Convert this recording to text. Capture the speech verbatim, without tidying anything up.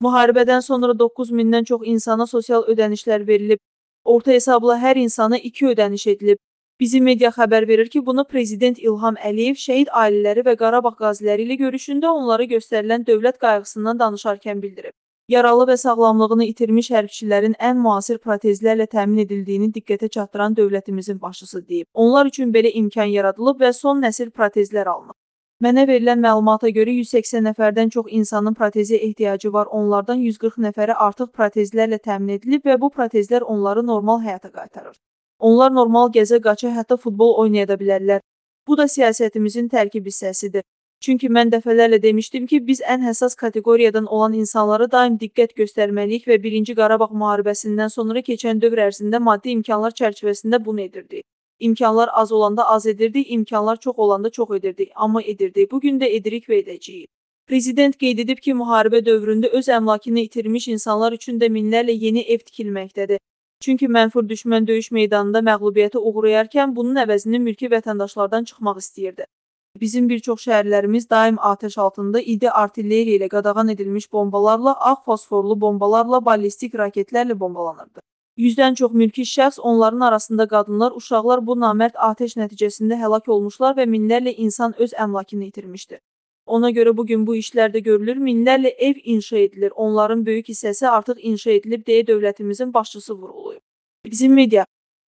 Müharibədən sonra doqquz mindən çox insana sosial ödənişlər verilib. Orta hesabla hər insana iki ödəniş edilib. Bizim media xəbər verir ki, bunu Prezident İlham Əliyev şəhid ailələri və Qarabağ qaziləri ilə görüşündə onlara göstərilən dövlət qayğısından danışarkən bildirib. Yaralı və sağlamlığını itirmiş hərbçilərin ən müasir protezlərlə təmin edildiyini diqqətə çatdıran dövlətimizin başçısı deyib. Onlar üçün belə imkan yaradılıb və son nəsil protezlər alınıb. Mənə verilən məlumata görə yüz səksən nəfərdən çox insanın protezə ehtiyacı var, onlardan yüz qırx nəfərə artıq protezlərlə təmin edilib və bu protezlər onları normal həyata qaytarır. Onlar normal gəzə, qaça, hətta futbol oynaya da bilərlər. Bu da siyasətimizin tərkib hissəsidir. Çünki mən dəfələrlə demişdim ki, biz ən həssas kateqoriyadan olan insanlara daim diqqət göstərməliyik və birinci Qarabağ müharibəsindən sonra keçən dövr ərzində maddi imkanlar çərçivəsində bunu edirdik. İmkanlar az olanda az edirdik, imkanlar çox olanda çox edirdik, amma edirdik. Bugün də edirik və edəcəyik. Prezident qeyd edib ki, müharibə dövründə öz əmlakını itirmiş insanlar üçün də minlərlə yeni ev tikilməkdədir. Çünki mənfur düşmən döyüş meydanında məğlubiyyətə uğrayarkən bunun əvəzini mülki vətəndaşlardan çıxmaq istəyirdi. Bizim bir çox şəhərlərimiz daim atəş altında idi, artilleriya ilə qadağan edilmiş bombalarla, ağ fosforlu bombalarla, ballistik raketlərlə bombalanırdı. Yüzdən çox mülki şəxs, onların arasında qadınlar, uşaqlar bu namərd atəş nəticəsində həlak olmuşlar və minlərlə insan öz əmlakını itirmişdi. Ona görə bugün bu işlərdə görülür, minlərlə ev inşa edilir, onların böyük hissəsi artıq inşa edilib deyə dövlətimizin başçısı vurğulayıb. Bizim media